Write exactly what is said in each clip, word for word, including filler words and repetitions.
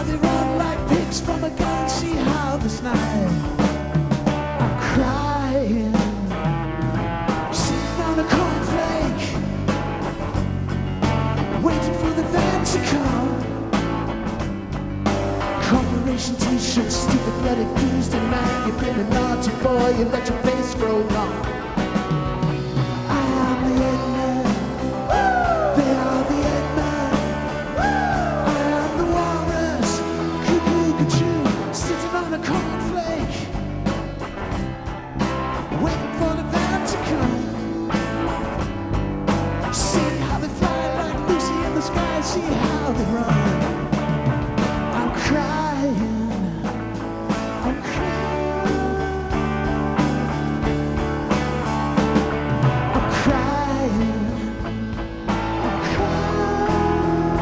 how they run like pigs from a gun. See how this night I'm crying, sitting on a cornflake, waiting for the van to come. Corporation t-shirts, stupid bloody Tuesday man. You've been a naughty boy, you let your face grow long. I am the Eggman, they are the Eggman. I am the walrus, cuckoo-cuckoo, sitting on a cornflake, waiting for the van to come. See how they fly like Lucy in the sky, see how they run. I'm crying, I'm crying, I'm crying, I'm crying.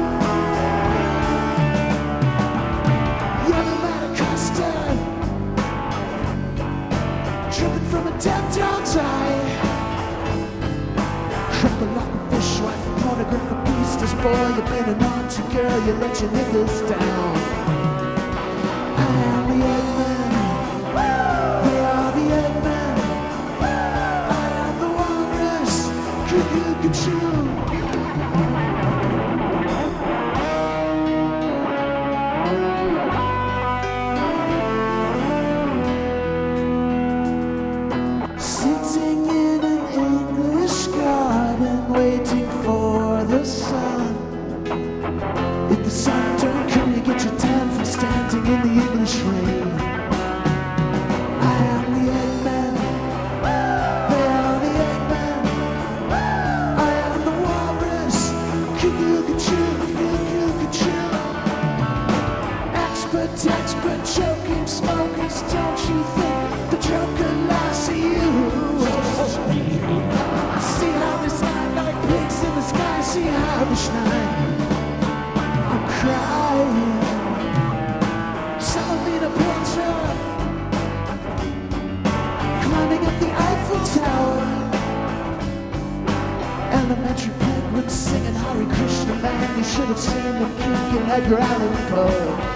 Yellow matter custard, dripping from a dead dog's eye. Crumple like a fishwife, pornographic beasters. Boy, you've been a naughty girl, you let your niggas down. I am the Eggman, they are the Eggman. I am the walrus, cuckoo-cuckoo. Sitting in an English garden, waiting for the sun. If the sun don't come, you get your tan from standing in the English rain. I am the Eggman, they are the Eggman. I am the walrus, cuckoo-cuckoo, cuckoo-cuckoo. Expert, expert, choking smokers, don't you think the Joker laughs at you? See how they slide like pigs in the sky, see how they shine. I'm crying, Salamina Petra, climbing up the Eiffel Tower. Elementary penguins singing Hare Krishna, man. You should have seen them kicking Edgar Allan Poe.